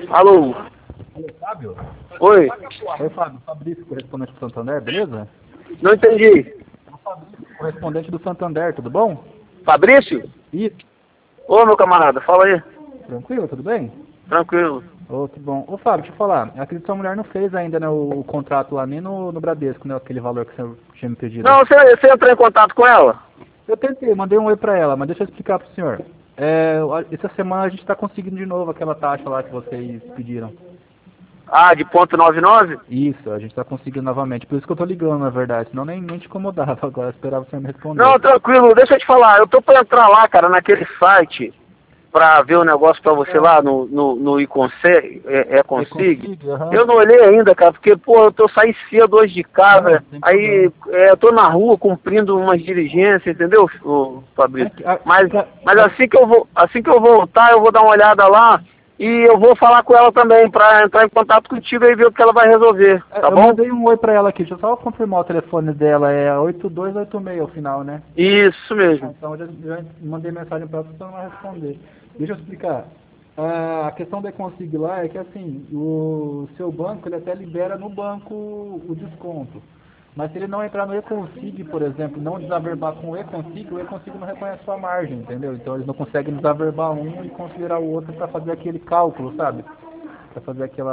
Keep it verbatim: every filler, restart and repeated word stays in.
Alô? Alô, Fábio? Oi? Oi, Fábio. Fabrício, correspondente do Santander, beleza? Não entendi. Correspondente do Santander, tudo bom? Fabrício? Isso. Ô, meu camarada, fala aí. Tranquilo, tudo bem? Tranquilo. Ô, que bom. Ô, Fábio, deixa eu falar. Acredito que sua mulher não fez ainda, né, o, o contrato lá, nem no, no Bradesco, né, aquele valor que você tinha me pedido. Não, você, você entrou em contato com ela? Eu tentei, mandei um oi pra ela, mas deixa eu explicar pro senhor. É, essa semana a gente tá conseguindo de novo aquela taxa lá que vocês pediram. Ah, de ponto noventa e nove? Isso, a gente tá conseguindo novamente. Por isso que eu tô ligando, na verdade. Senão nem, nem te incomodava agora, eu esperava o senhor me responder. Não, tranquilo. Deixa eu te falar. Eu tô pra entrar lá, cara, naquele site pra ver o negócio pra você lá no, no, no iConseg, é, é Você Consig. consegue? Aham. Eu não olhei ainda, cara, porque, pô, eu tô saindo cedo hoje de casa, Não, sem aí problema. é, eu tô na rua cumprindo umas diligências, entendeu, ô, Fabrício? Aqui, a- Mas, pra- mas pra- assim que eu vou, assim que eu voltar, eu vou dar uma olhada lá e eu vou falar com ela também pra entrar em contato contigo e ver o que ela vai resolver, tá Eu bom? mandei um oi pra ela aqui, deixa eu só confirmar o telefone dela, é oito dois oito seis ao final, né? Isso Ah, mesmo. então eu já, já mandei mensagem pra ela, você não vai responder. Deixa eu explicar. Ah, a questão da Econsig lá é que assim, o seu banco ele até libera no banco o desconto. Mas se ele não entrar no Econsig, por exemplo, não desaverbar com o Econsig, o Econsig não reconhece sua margem, entendeu? Então eles não conseguem desaverbar um e considerar o outro para fazer aquele cálculo, sabe? Para fazer aquela